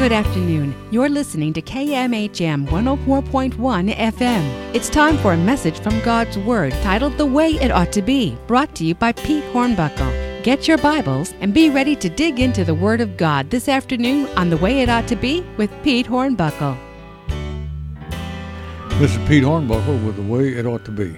Good afternoon. You're listening to KMHM 104.1 FM. It's time for a message from God's Word titled The Way It Ought to Be, brought to you by Pete Hornbuckle. Get your Bibles and be ready to dig into the Word of God this afternoon on The Way It Ought to Be with Pete Hornbuckle. This is Pete Hornbuckle with The Way It Ought to Be.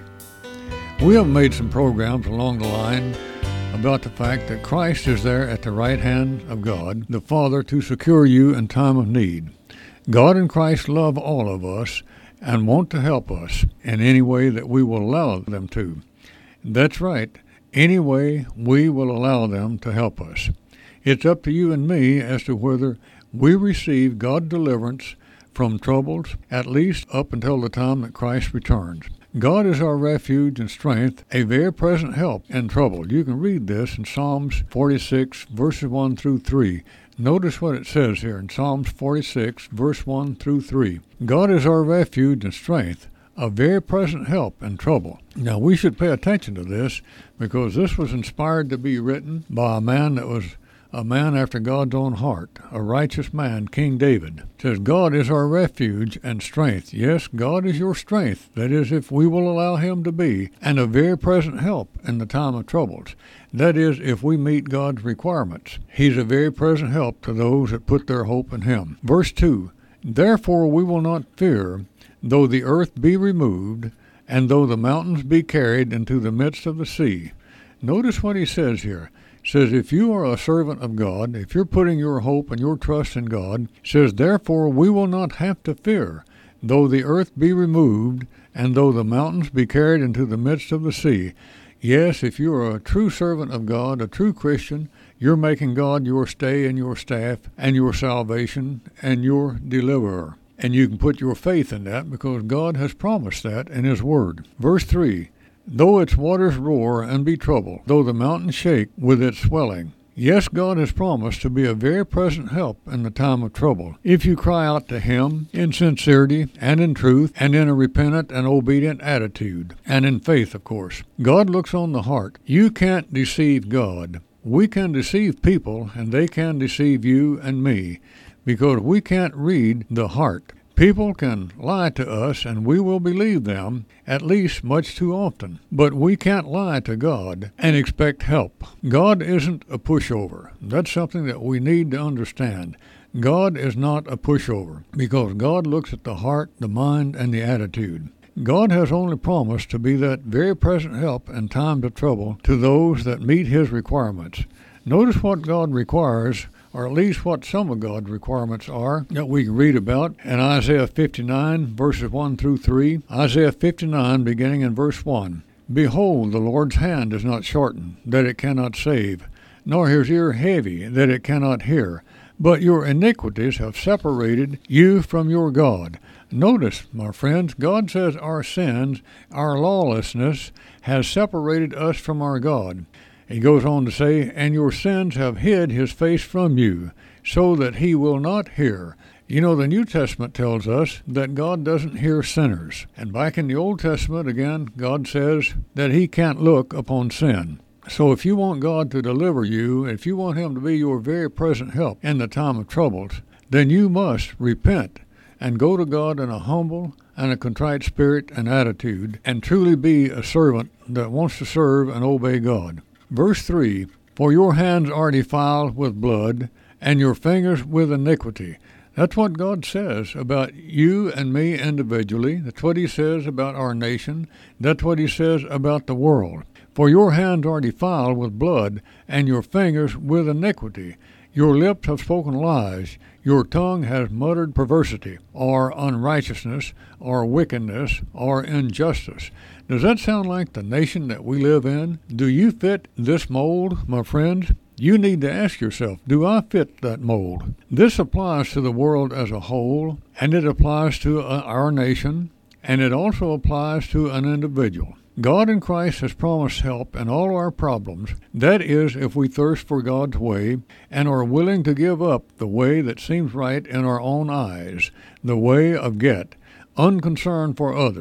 We have made some programs along the line about the fact that Christ is there at the right hand of God, the Father, to secure you in time of need. God and Christ love all of us and want to help us in any way that we will allow them to. That's right, any way we will allow them to help us. It's up to you and me as to whether we receive God's deliverance from troubles, at least up until the time that Christ returns. God is our refuge and strength, a very present help in trouble. You can read this in Psalms 46, verses 1 through 3. Notice what it says here in Psalms 46, verse 1 through 3. God is our refuge and strength, a very present help in trouble. Now, we should pay attention to this because this was inspired to be written by a man that was a man after God's own heart, a righteous man, King David. It says, God is our refuge and strength. Yes, God is your strength. That is, if we will allow him to be, and a very present help in the time of troubles. That is, if we meet God's requirements. He's a very present help to those that put their hope in him. Verse 2, therefore we will not fear, though the earth be removed, and though the mountains be carried into the midst of the sea. Notice what he says here. Says, if you are a servant of God, if you're putting your hope and your trust in God, says, therefore we will not have to fear, though the earth be removed, and though the mountains be carried into the midst of the sea. Yes, if you are a true servant of God, a true Christian, you're making God your stay and your staff and your salvation and your deliverer. And you can put your faith in that because God has promised that in his word. Verse 3, though its waters roar and be troubled, though the mountains shake with its swelling. Yes, God has promised to be a very present help in the time of trouble. If you cry out to him in sincerity and in truth and in a repentant and obedient attitude, and in faith, of course. God looks on the heart. You can't deceive God. We can deceive people, and they can deceive you and me, because we can't read the heart. People can lie to us, and we will believe them, at least much too often. But we can't lie to God and expect help. God isn't a pushover. That's something that we need to understand. God is not a pushover, because God looks at the heart, the mind, and the attitude. God has only promised to be that very present help in times of trouble to those that meet his requirements. Notice what God requires, or at least what some of God's requirements are that we can read about in Isaiah 59, verses 1 through 3. Isaiah 59, beginning in verse 1. Behold, the Lord's hand is not shortened, that it cannot save, nor his ear heavy, that it cannot hear. But your iniquities have separated you from your God. Notice, my friends, God says our sins, our lawlessness, has separated us from our God. He goes on to say, and your sins have hid his face from you, so that he will not hear. You know, the New Testament tells us that God doesn't hear sinners. And back in the Old Testament, again, God says that he can't look upon sin. So if you want God to deliver you, if you want him to be your very present help in the time of troubles, then you must repent and go to God in a humble and a contrite spirit and attitude, and truly be a servant that wants to serve and obey God. Verse 3, for your hands are defiled with blood, and your fingers with iniquity. That's what God says about you and me individually. That's what he says about our nation. That's what he says about the world. For your hands are defiled with blood, and your fingers with iniquity. Your lips have spoken lies. Your tongue has muttered perversity, or unrighteousness, or wickedness, or injustice. Does that sound like the nation that we live in? Do you fit this mold, my friends? You need to ask yourself, do I fit that mold? This applies to the world as a whole, and it applies to our nation, and it also applies to an individual. God in Christ has promised help in all our problems. That is, if we thirst for God's way and are willing to give up the way that seems right in our own eyes, the way of get, unconcern for others.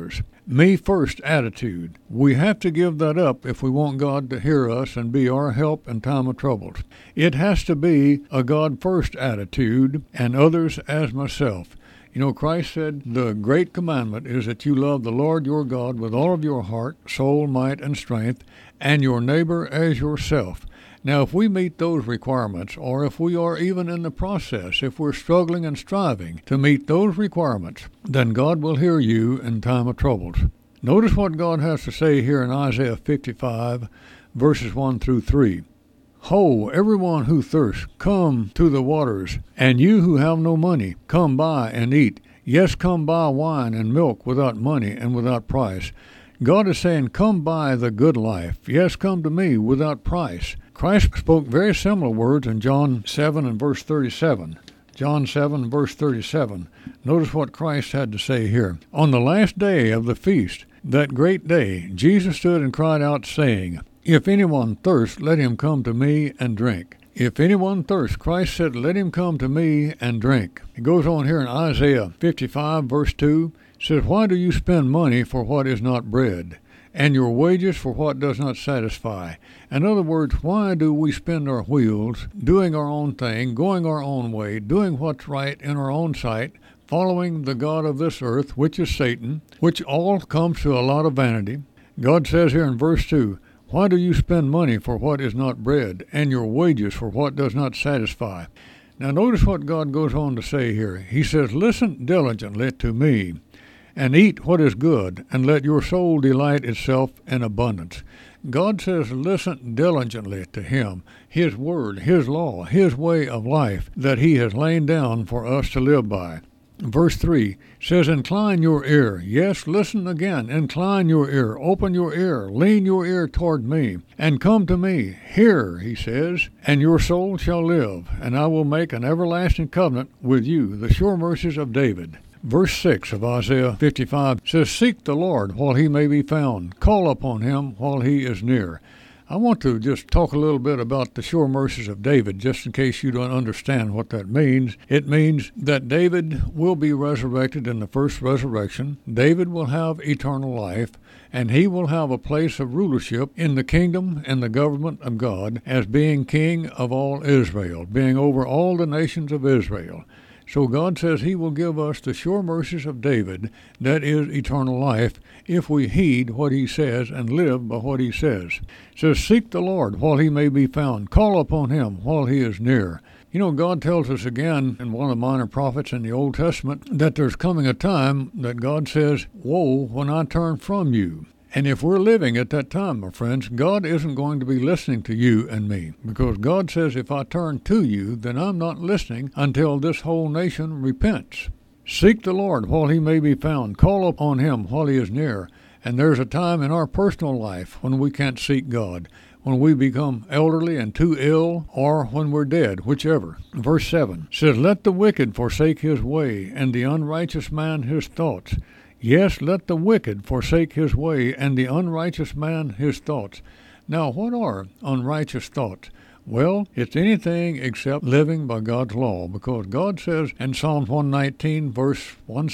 me first attitude. We have to give that up if we want God to hear us and be our help in time of troubles. It has to be a God first attitude and others as myself. You know, Christ said the great commandment is that you love the Lord your God with all of your heart, soul, might, and strength, and your neighbor as yourself. Now, if we meet those requirements, or if we are even in the process, if we're struggling and striving to meet those requirements, then God will hear you in time of troubles. Notice what God has to say here in Isaiah 55, verses 1 through 3. Ho, everyone who thirsts, come to the waters, and you who have no money, come buy and eat. Yes, come buy wine and milk without money and without price. God is saying, come buy the good life. Yes, come to me without price. Christ spoke very similar words in John 7 and verse 37. John 7 verse 37. Notice what Christ had to say here. On the last day of the feast, that great day, Jesus stood and cried out, saying, If anyone thirsts, let him come to me and drink. If anyone thirsts, Christ said, let him come to me and drink. He goes on here in Isaiah 55 verse 2, says, Why do you spend money for what is not bread, and your wages for what does not satisfy? In other words, why do we spend our wheels doing our own thing, going our own way, doing what's right in our own sight, following the god of this earth, which is Satan, which all comes to a lot of vanity? God says here in verse 2, Why do you spend money for what is not bread, and your wages for what does not satisfy? Now notice what God goes on to say here. He says, Listen diligently to me, and eat what is good, and let your soul delight itself in abundance. God says, listen diligently to Him, His word, His law, His way of life that He has laid down for us to live by. Verse 3 says, Incline your ear. Yes, listen again. Incline your ear. Open your ear. Lean your ear toward me. And come to me. Hear, He says, and your soul shall live. And I will make an everlasting covenant with you, the sure mercies of David. Verse 6 of Isaiah 55 says, Seek the Lord while He may be found. Call upon Him while He is near. I want to just talk a little bit about the sure mercies of David, just in case you don't understand what that means. It means that David will be resurrected in the first resurrection. David will have eternal life, and he will have a place of rulership in the kingdom and the government of God as being king of all Israel, being over all the nations of Israel. So God says He will give us the sure mercies of David, that is eternal life, if we heed what He says and live by what He says. It says, Seek the Lord while He may be found. Call upon Him while He is near. You know, God tells us again in one of the minor prophets in the Old Testament that there's coming a time that God says, Woe when I turn from you. And if we're living at that time, my friends, God isn't going to be listening to you and me, because God says if I turn to you, then I'm not listening until this whole nation repents. Seek the Lord while He may be found. Call upon Him while He is near. And there's a time in our personal life when we can't seek God, when we become elderly and too ill, or when we're dead, whichever. Verse 7 says, Let the wicked forsake his way, and the unrighteous man his thoughts. Yes, let the wicked forsake his way, and the unrighteous man his thoughts. Now, what are unrighteous thoughts? Well, it's anything except living by God's law, because God says in Psalm 119, verse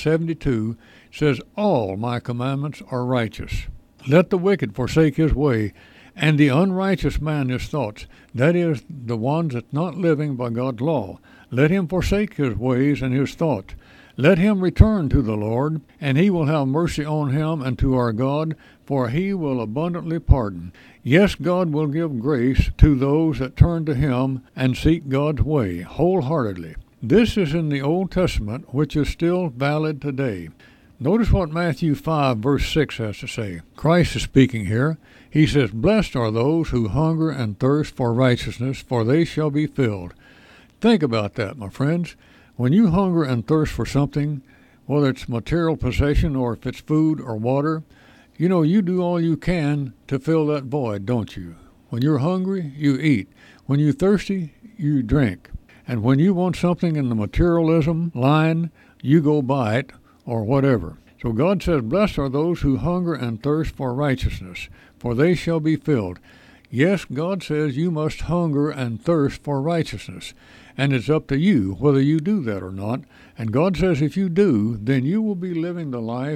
172, says, All my commandments are righteous. Let the wicked forsake his way, and the unrighteous man his thoughts. That is, the one that's not living by God's law. Let him forsake his ways and his thoughts. Let him return to the Lord, and He will have mercy on him and to our God, for He will abundantly pardon. Yes, God will give grace to those that turn to Him and seek God's way wholeheartedly. This is in the Old Testament, which is still valid today. Notice what Matthew 5, verse 6 has to say. Christ is speaking here. He says, Blessed are those who hunger and thirst for righteousness, for they shall be filled. Think about that, my friends. When you hunger and thirst for something, whether it's material possession or if it's food or water, you know, you do all you can to fill that void, don't you? When you're hungry, you eat. When you're thirsty, you drink. And when you want something in the materialism line, you go buy it or whatever. So God says, Blessed are those who hunger and thirst for righteousness, for they shall be filled. Yes, God says you must hunger and thirst for righteousness. And it's up to you whether you do that or not. And God says if you do, then you will be living the life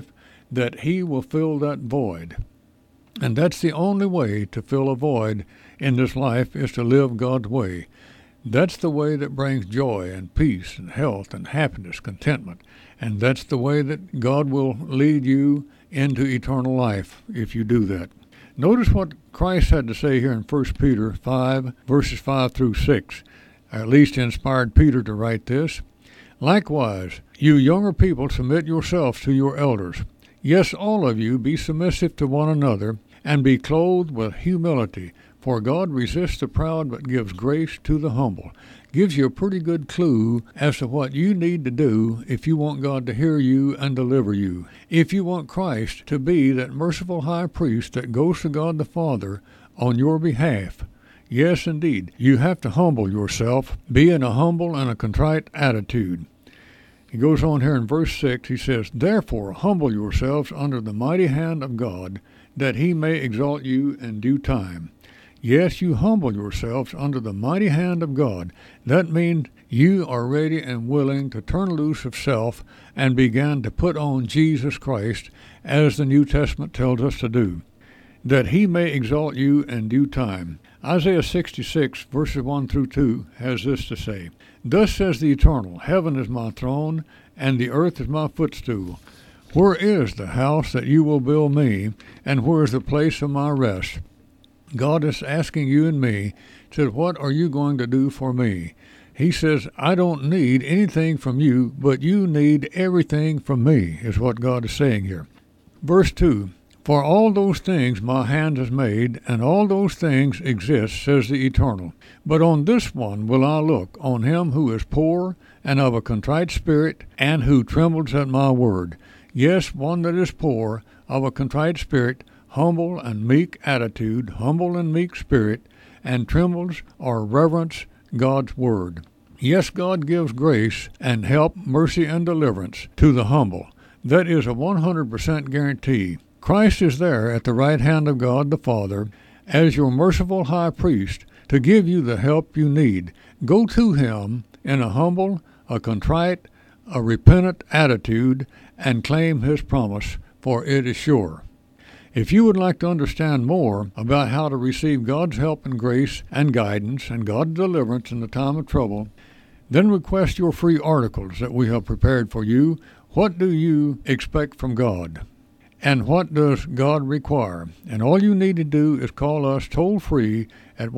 that he will fill that void. And that's the only way to fill a void in this life, is to live God's way. That's the way that brings joy and peace and health and happiness, contentment. And that's the way that God will lead you into eternal life if you do that. Notice what Christ had to say here in 1 Peter 5, verses 5 through 6. At least inspired Peter to write this. Likewise, you younger people, submit yourselves to your elders. Yes, all of you, be submissive to one another, and be clothed with humility. For God resists the proud, but gives grace to the humble. Gives you a pretty good clue as to what you need to do if you want God to hear you and deliver you. If you want Christ to be that merciful high priest that goes to God the Father on your behalf. Yes, indeed, you have to humble yourself, be in a humble and a contrite attitude. He goes on here in verse 6, he says, Therefore humble yourselves under the mighty hand of God, that he may exalt you in due time. Yes, you humble yourselves under the mighty hand of God. That means you are ready and willing to turn loose of self and begin to put on Jesus Christ, as the New Testament tells us to do, that he may exalt you in due time. Isaiah 66, verses 1 through 2, has this to say, Thus says the Eternal, Heaven is my throne, and the earth is my footstool. Where is the house that you will build me, and where is the place of my rest? God is asking you and me, said, what are you going to do for me? He says, I don't need anything from you, but you need everything from me, is what God is saying here. Verse 2, For all those things my hand has made, and all those things exist, says the Eternal. But on this one will I look, on him who is poor and of a contrite spirit, and who trembles at my word. Yes, one that is poor, of a contrite spirit, humble and meek attitude, humble and meek spirit, and trembles or reverence God's word. Yes, God gives grace and help, mercy and deliverance to the humble. That is a 100% guarantee. Christ is there at the right hand of God the Father as your merciful high priest to give you the help you need. Go to him in a humble, a contrite, a repentant attitude and claim his promise, for it is sure. If you would like to understand more about how to receive God's help and grace and guidance and God's deliverance in the time of trouble, then request your free articles that we have prepared for you. What do you expect from God? And what does God require? And all you need to do is call us toll-free at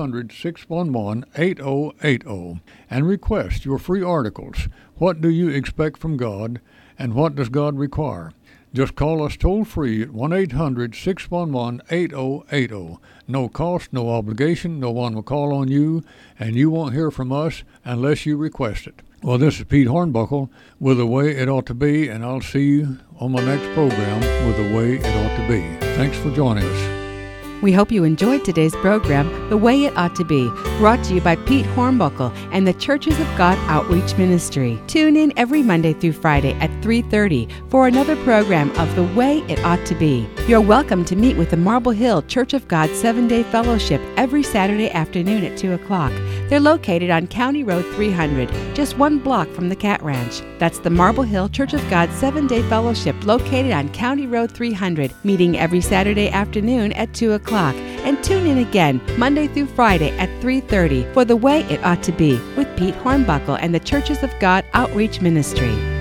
1-800-611-8080 and request your free articles. What do you expect from God, and what does God require? Just call us toll-free at 1-800-611-8080. No cost, no obligation, no one will call on you, and you won't hear from us unless you request it. Well, this is Pete Hornbuckle with The Way It Ought to Be, and I'll see you on my next program with The Way It Ought to Be. Thanks for joining us. We hope you enjoyed today's program, The Way It Ought to Be, brought to you by Pete Hornbuckle and the Churches of God Outreach Ministry. Tune in every Monday through Friday at 3:30 for another program of The Way It Ought to Be. You're welcome to meet with the Marble Hill Church of God 7-Day Fellowship every Saturday afternoon at 2 o'clock. They're located on County Road 300, just 1 block from the Cat Ranch. That's the Marble Hill Church of God 7-Day Fellowship located on County Road 300, meeting every Saturday afternoon at 2 o'clock. And tune in again Monday through Friday at 3:30 for The Way It Ought to Be with Pete Hornbuckle and the Churches of God Outreach Ministry.